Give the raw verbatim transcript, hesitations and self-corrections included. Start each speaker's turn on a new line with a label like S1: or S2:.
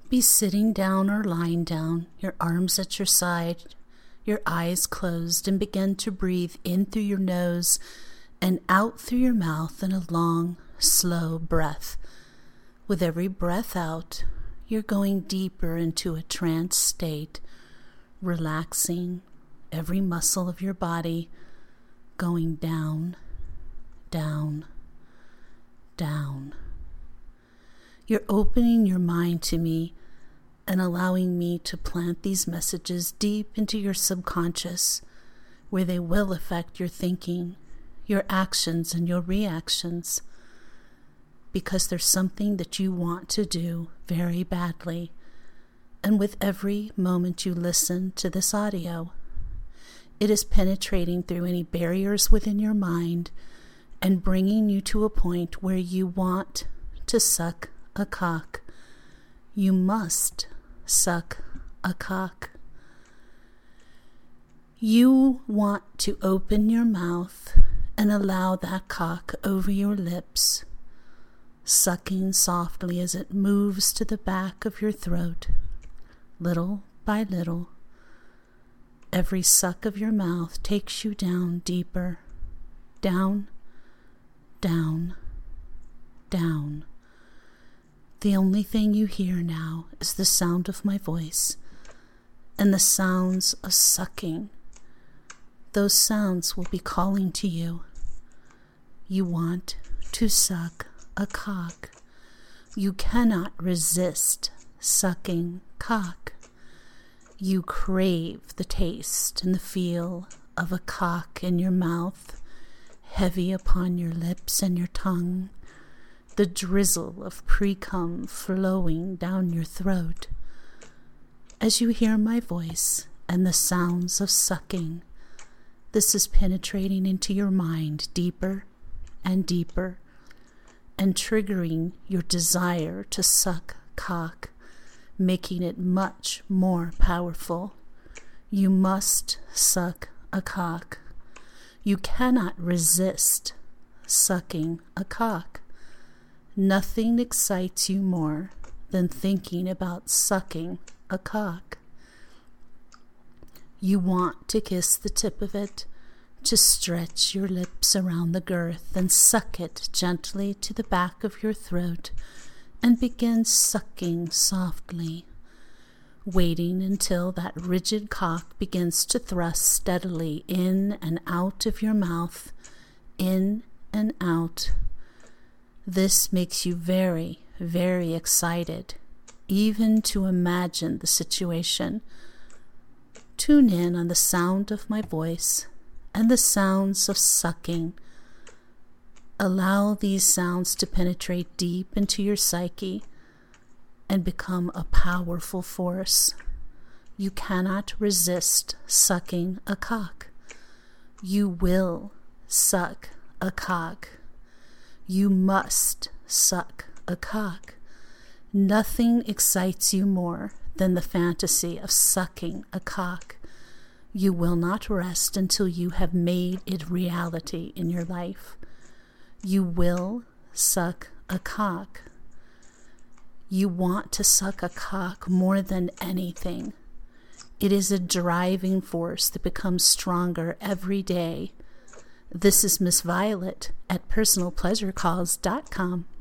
S1: Be sitting down or lying down, your arms at your side, your eyes closed, and begin to breathe in through your nose and out through your mouth in a long, slow breath. With every breath out, you're going deeper into a trance state, relaxing every muscle of your body, going down, down, down. You're opening your mind to me and allowing me to plant these messages deep into your subconscious, where they will affect your thinking, your actions, and your reactions, because there's something that you want to do very badly. And with every moment you listen to this audio, it is penetrating through any barriers within your mind and bringing you to a point where you want to suck a cock. You must suck a cock. You want to open your mouth and allow that cock over your lips, sucking softly as it moves to the back of your throat, little by little. Every suck of your mouth takes you down deeper, down, down, down. The only thing you hear now is the sound of my voice and the sounds of sucking. Those sounds will be calling to you. You want to suck a cock. You cannot resist sucking cock. You crave the taste and the feel of a cock in your mouth, heavy upon your lips and your tongue, the drizzle of pre-cum flowing down your throat. As you hear my voice and the sounds of sucking, this is penetrating into your mind deeper and deeper and triggering your desire to suck cock, making it much more powerful. You must suck a cock. You cannot resist sucking a cock. Nothing excites you more than thinking about sucking a cock. You want to kiss the tip of it, to stretch your lips around the girth and suck it gently to the back of your throat and begin sucking softly, waiting until that rigid cock begins to thrust steadily in and out of your mouth, in and out. This makes you very, very excited, even to imagine the situation. Tune in on the sound of my voice and the sounds of sucking. Allow these sounds to penetrate deep into your psyche and become a powerful force. You cannot resist sucking a cock. You will suck a cock. You must suck a cock. Nothing excites you more than the fantasy of sucking a cock. You will not rest until you have made it reality in your life. You will suck a cock. You want to suck a cock more than anything. It is a driving force that becomes stronger every day. This is Miss Violet at personal pleasure calls dot com.